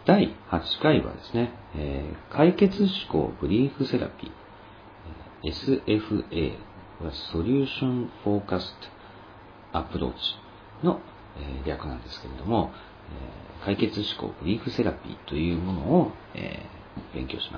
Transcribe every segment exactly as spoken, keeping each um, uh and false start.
だいはちかいはですね、えー、解決思考ブリーフセラピー、エスエフエー はソリューションフォーカストアプローチの、えー、略なんですけれども、えー、解決思考ブリーフセラピーというものを、えー、勉強します。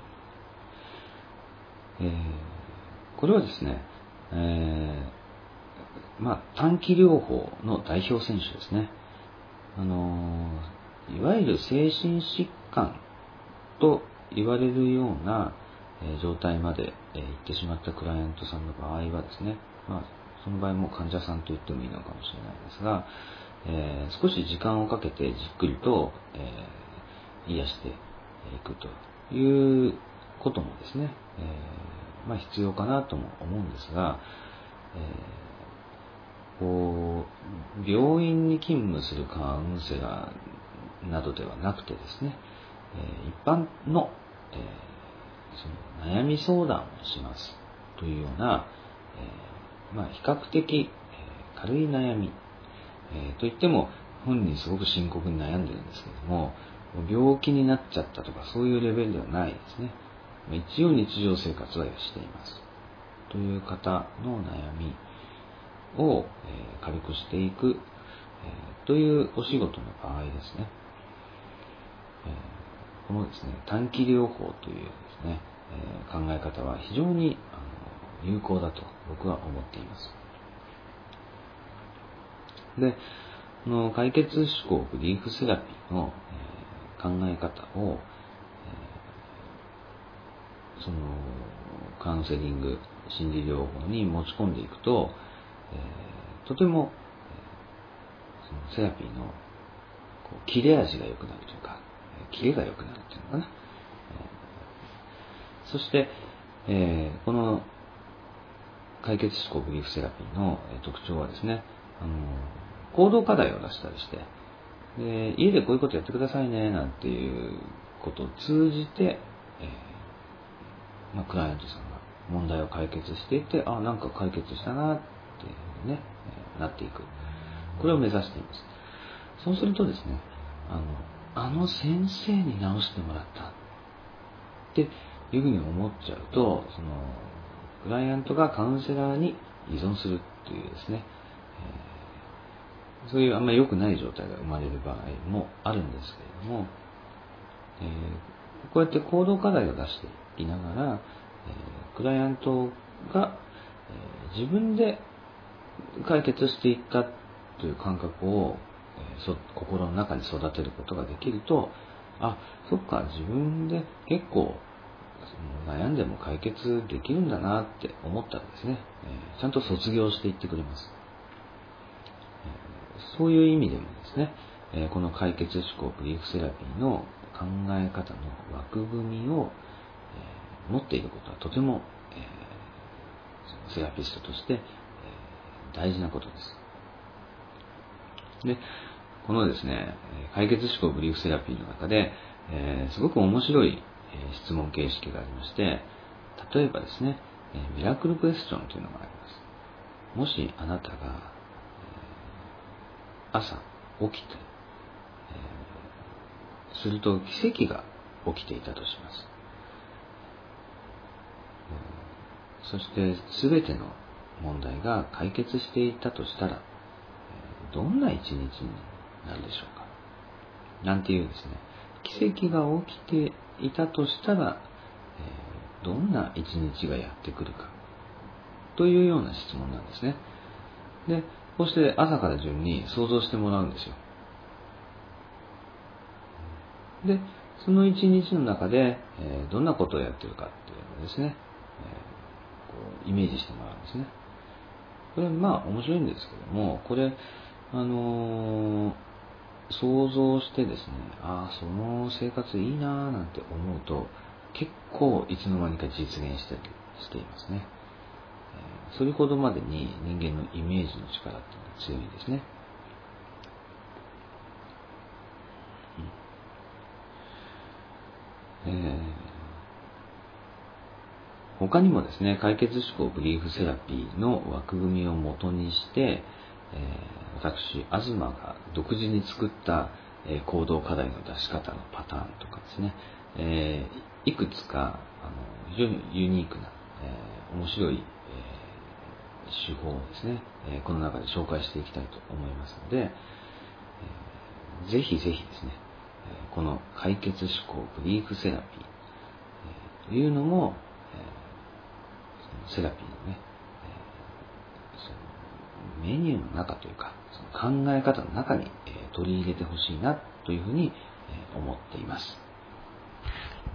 えー、これはですね、えー、まあ短期療法の代表選手ですね。あのー、いわゆる精神疾患と言われるような、えー、状態まで、えー、行ってしまったクライアントさんの場合はですね、まあその場合も患者さんと言ってもいいのかもしれないですが、えー、少し時間をかけてじっくりと、えー、癒していくということもですね、えーまあ、必要かなとも思うんですが、えー、こう病院に勤務するカウンセラーなどではなくてですね、えー、一般の、えー、その悩み相談をしますというような、えーまあ、比較的、えー、軽い悩み、えー、といっても本人すごく深刻に悩んでるんですけれども、病気になっちゃったとかそういうレベルではないですね。一応日常生活はしていますという方の悩みを、えー、軽くしていく、えー、というお仕事の場合ですね、えー、このですね短期療法というですね、えー、考え方は非常にあの有効だと僕は思っています。で、この解決思考ブリーフセラピーの、えー、考え方を、えー、そのカウンセリング心理療法に持ち込んでいくと、えー、とても、えー、そのセラピーのこう切れ味が良くなるというか、キレが良くなるというのかな、えー、そして、えー、この解決思考ブリーフセラピーの特徴はですね、あの行動課題を出したりして、で家でこういうことやってくださいねなんていうことを通じて、えーまあ、クライアントさんが問題を解決していって、あ、なんか解決したなっていうふうにね、えー、なっていく。これを目指しています。そうするとですね、あの、あの先生に直してもらったっていうふうに思っちゃうと、そのクライアントがカウンセラーに依存するっていうですね、えー、そういうあんまり良くない状態が生まれる場合もあるんですけれども、えー、こうやって行動課題を出していながら、えー、クライアントが、えー、自分で解決していったという感覚を、えー、そ心の中に育てることができると、あ、そっか、自分で結構悩んでも解決できるんだなって思ったらですね、えー、ちゃんと卒業していってくれます。えー、そういう意味でもですね、えー、この解決思考ブリーフセラピーの考え方の枠組みを、えー、持っていることはとても、えー、セラピストとして、えー、大事なことです。で、このですね、解決思考ブリーフセラピーの中で、えー、すごく面白い質問形式がありまして、例えばですね、ミラクルクエスチョンというのがあります。もしあなたが朝起きて、すると奇跡が起きていたとします。そして全ての問題が解決していたとしたら、どんな一日になるでしょうか。なんていうですね、奇跡が起きていたとしたら、えー、どんな一日がやってくるかというような質問なんですね。で、こうして朝から順に想像してもらうんですよ。で、その一日の中で、えー、どんなことをやってるかっていうのをですね、えー、こうイメージしてもらうんですね。これまあ面白いんですけども、これあのー、想像してですね、ああその生活いいなーなんて思うと結構いつの間にか実現してしていますね。えー、それほどまでに人間のイメージの力っていうのは強いですね。えー、他にもですね、解決思考ブリーフセラピーの枠組みを元にして、えー、私、東が独自に作った、 えー、行動課題の出し方のパターンとかですね、えー、いくつかあの非常にユニークな、えー、面白い、えー、手法をですね、えー、この中で紹介していきたいと思いますので、えー、ぜひぜひですね、えー、この解決思考ブリーフセラピー、えー、というのも、えー、セラピーのね、えー、そのメニューの中というかその考え方の中に、えー、取り入れてほしいなというふうに、えー、思っています。